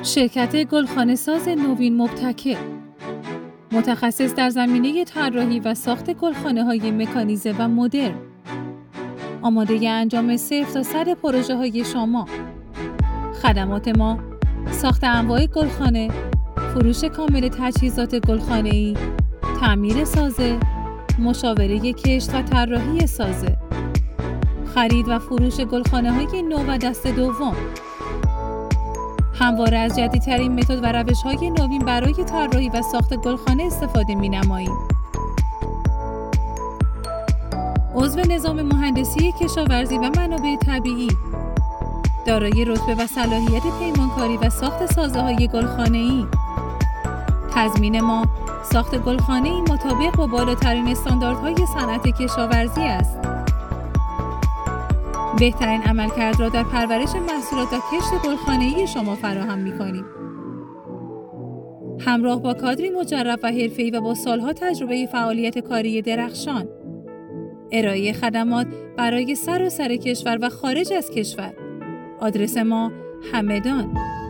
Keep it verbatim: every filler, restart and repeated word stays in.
شرکت گلخانه ساز نوین مبتکر، متخصص در زمینه طراحی و ساخت گلخانه‌های مکانیزه و مدرن، آماده انجام صفر تا صد پروژه های شما. خدمات ما: ساخت انواع گلخانه، فروش کامل تجهیزات گلخانه‌ای، تعمیر سازه، مشاوره کشت و طراحی سازه، خرید و فروش گلخانه‌های نو و دست دوم. همواره از جدیدترین متد و روش‌های نوین برای طراحی و ساخت گلخانه استفاده می‌نماییم. عضو نظام مهندسی کشاورزی و منابع طبیعی، دارای رتبه و صلاحیت پیمانکاری و ساخت سازه‌های گلخانه‌ای. تضمین ما ساخت گلخانه‌ای مطابق با بالاترین استانداردهای صنعت کشاورزی است. بهترین عملکرد را در پرورش محصولات و کشت گلخانه‌ای شما فراهم می‌کنیم. همراه با کادری مجرب و حرفه‌ای و با سالها تجربه فعالیت کاری درخشان، ارائه خدمات برای سراسر کشور و خارج از کشور. آدرس ما همدان،